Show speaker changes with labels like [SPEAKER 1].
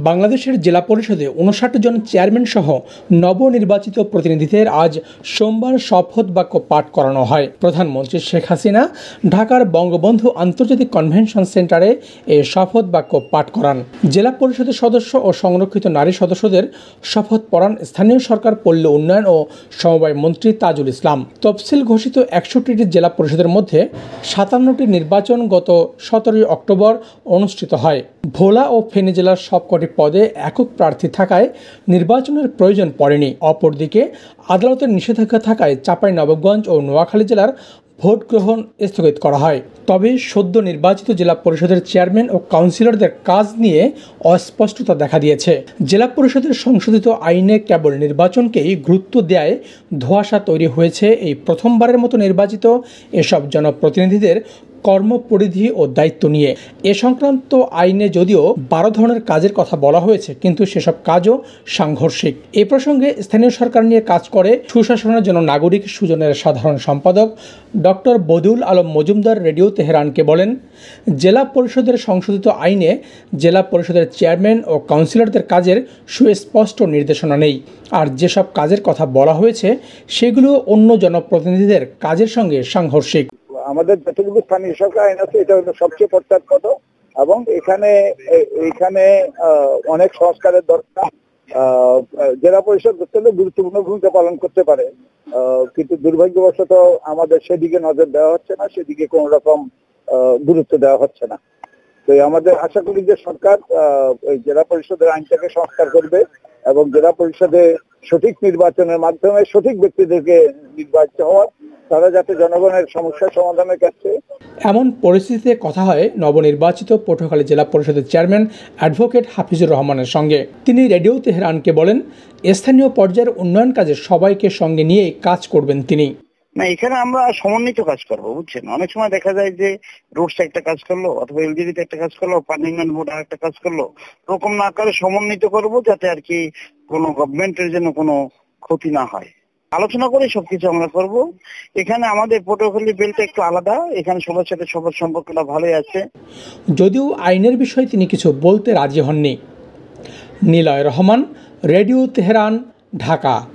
[SPEAKER 1] বাংলাদেশের জেলা পরিষদে ৫৯ জন চেয়ারম্যান সহ নবনির্বাচিত প্রতিনিধিদের আজ সোমবার শপথ বাক্য পাঠ করানো হয়। প্রধানমন্ত্রী শেখ হাসিনা ঢাকার বঙ্গবন্ধু আন্তর্জাতিক কনভেনশন সেন্টারে এই শপথ বাক্য পাঠ করান। জেলা পরিষদের সদস্য ও সংরক্ষিত নারী সদস্যদের শপথ পড়ান স্থানীয় সরকার, পল্লী উন্নয়ন ও সমবায় মন্ত্রী তাজুল ইসলাম। তফসিল ঘোষিত ৬১টি জেলা পরিষদের মধ্যে ৫৭টি নির্বাচন গত ১৭ অক্টোবর অনুষ্ঠিত হয়। ভোলা ও ফেনী জেলার সবকটি পদে একক প্রার্থী থাকায় নির্বাচনের প্রয়োজন পড়েনি। অপরদিকে আদালতের নিষেধাজ্ঞা থাকায় চাঁপাইনবাবগঞ্জ ও নোয়াখালী জেলার ভোট গ্রহণ স্থগিত করা হয়। তবে সদ্য নির্বাচিত জেলা পরিষদের চেয়ারম্যান ও কাউন্সিলরদের কাজ নিয়ে অস্পষ্টতা দেখা দিয়েছে। জেলা পরিষদের সংশোধিত আইনে কেবল নির্বাচনকেই গুরুত্ব দেয় ধোঁয়াশা তৈরি হয়েছে এই প্রথমবারের মতো নির্বাচিত এসব জনপ্রতিনিধিদের কর্মপরিধি ও দায়িত্ব নিয়ে। এ সংক্রান্ত আইনে যদিও ১২ ধরনের কাজের কথা বলা হয়েছে, কিন্তু সেসব কাজও সাংঘর্ষিক। এ প্রসঙ্গে স্থানীয় সরকার নিয়ে কাজ করে সুশাসনের জন্য নাগরিক সুজনের সাধারণ সম্পাদক ডক্টর বদিউল আলম মজুমদার রেডিও তেহরানকে বলেন, জেলা পরিষদের সংশোধিত আইনে জেলা পরিষদের চেয়ারম্যান ও কাউন্সিলরদের কাজের সুস্পষ্ট নির্দেশনা নেই। আর যেসব কাজের কথা বলা হয়েছে সেগুলো অন্য জনপ্রতিনিধিদের কাজের সঙ্গে সাংঘর্ষিক।
[SPEAKER 2] আমাদের যতটুকু স্থানীয় সরকার আইন আছে এটা হলো সবচেয়ে পশ্চাৎপদ এবং এখানে অনেক সংস্কারের দরকার। জেলা পরিষদ গুরুত্বপূর্ণ ভূমিকা পালন করতে পারে, কিন্তু দুর্ভাগ্যবশত আমাদের সেদিকে নজর দেওয়া হচ্ছে না, সেদিকে কোন রকম গুরুত্ব দেওয়া হচ্ছে না। তো আমাদের আশা করি যে সরকার জেলা পরিষদের আইনটাকে সংস্কার করবে এবং জেলা পরিষদে সঠিক নির্বাচনের মাধ্যমে সঠিক ব্যক্তিদেরকে নির্বাচিত হওয়ার, তারা যাতে জনগণের সমস্যার সমাধানের কাছে।
[SPEAKER 1] এমন পরিস্থিতিতে কথা হয় নবনির্বাচিত পটুয়াখালী জেলা পরিষদের চেয়ারম্যান অ্যাডভোকেট হাফিজুর রহমানের সঙ্গে। তিনি রেডিও তেহরানকে বলেন, স্থানীয় পর্যায়ের উন্নয়ন কাজে সবাইকে সঙ্গে নিয়ে কাজ করবেন তিনি।
[SPEAKER 3] না, এখানে আমরা সমন্বিত কাজ করবো, বুঝছেন। অনেক সময় দেখা যায় যে রোডস একটা কাজ করলো অথবা এলজিডিতে একটা কাজ করলো, পানি উন্নয়ন বোর্ড আর একটা কাজ করলো, এরকম না করে সমন্বিত করবো যাতে আর কি কোনো গভর্নমেন্টের জন্য কোনো ক্ষতি না হয়। আলোচনা করে সবকিছু আমরা করব। এখানে আমাদের পটুয়াখালী বেলটা একটু আলাদা, এখানে সবার সাথে সবার সম্পর্কটা ভালোই আছে।
[SPEAKER 1] যদিও আইনের বিষয়ে তিনি কিছু বলতে রাজি হননি। Niloy Rahman, radio Tehran, Dhaka.